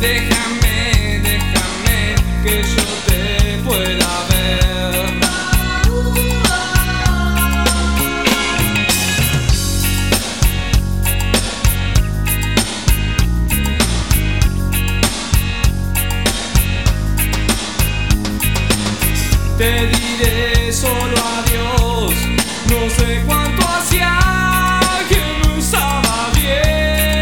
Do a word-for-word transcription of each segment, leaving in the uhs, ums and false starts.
Déjame, déjame que yo te pueda ver. Te diré solo adiós, no sé cuánto hacía que no estaba bien.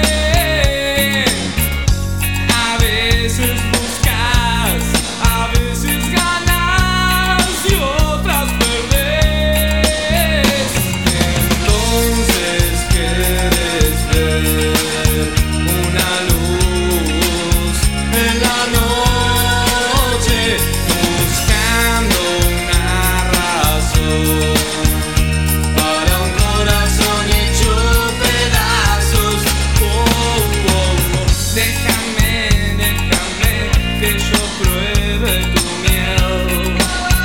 A veces buscas, a veces ganas y otras perdés. Entonces quieres ver una luz en la noche, buscando una razón para un corazón hecho pedazos. Oh, oh, oh. Déjame, déjame que yo pruebe tu miel.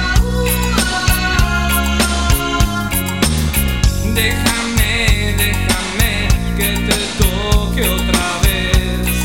Déjame, déjame que te toque otra vez.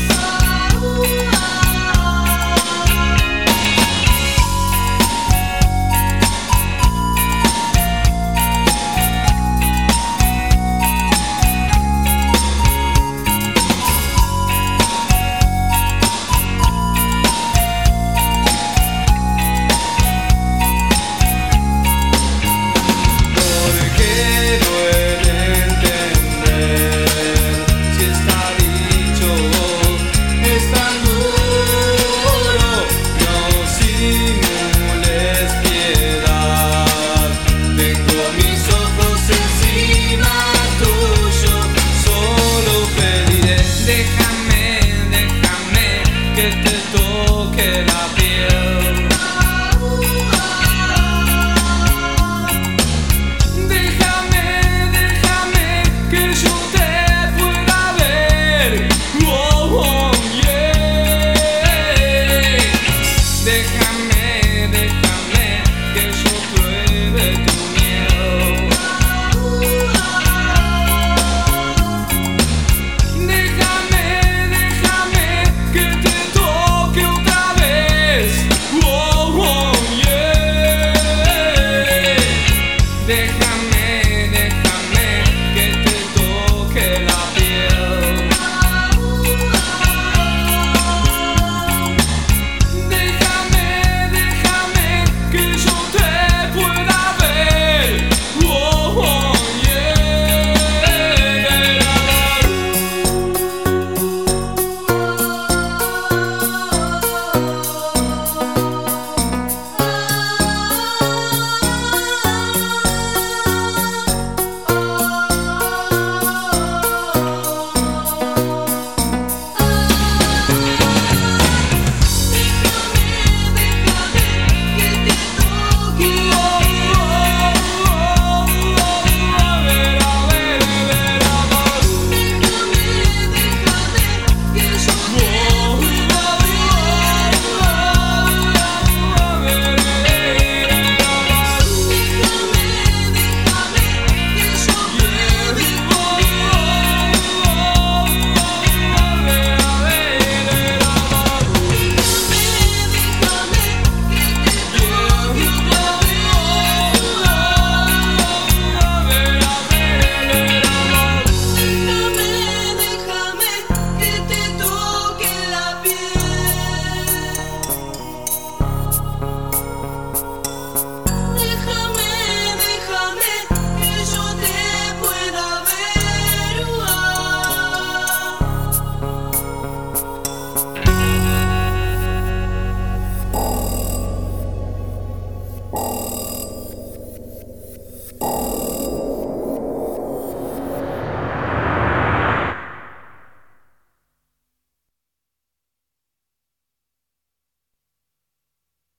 Porque duele entender si está dicho, es tan duro. No simules piedad, tengo mis ojos encima tuyo, solo pediré. Deja